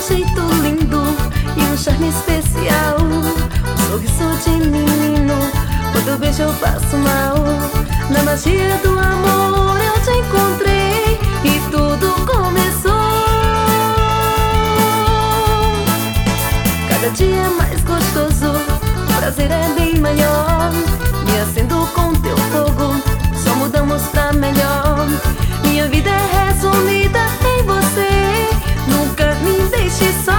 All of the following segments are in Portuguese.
jeito lindo e um charme especial, um sorriso de menino. Quando eu beijo eu passo mal. Na magia do amor eu te encontrei e tudo começou. Cada dia é mais gostoso, o prazer é bem maior. Me acendo com teu fogo, só mudamos pra melhor. Minha vida é resumida em você, nunca me deixe só.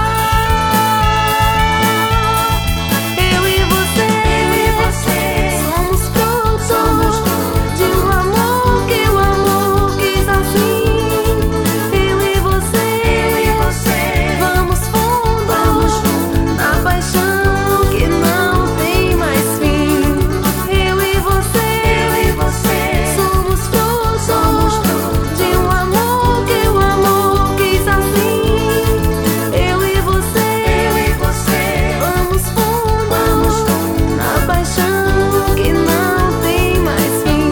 Eu e você somos fruto de um amor que o amor quis assim. Eu e você vamos fundo na paixão que não tem mais fim. Eu e você somos fruto de um amor que o amor quis assim. Eu e você vamos fundo na paixão que não tem mais fim.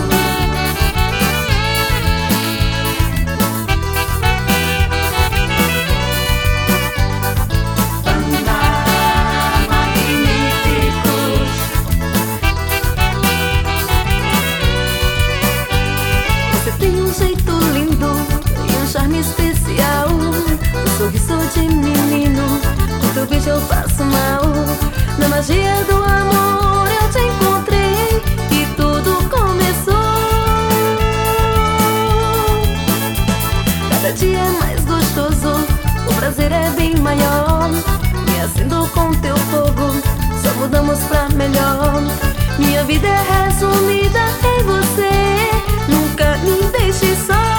Você tem um jeito lindo e um charme especial, um sorriso de menino. Com teu beijo eu passo mal. Na magia do amor eu te encontrei e tudo começou. Cada dia é mais gostoso, o prazer é bem maior. Me acendo com teu fogo, só mudamos pra melhor. Minha vida é resumida em você, nunca me deixe só.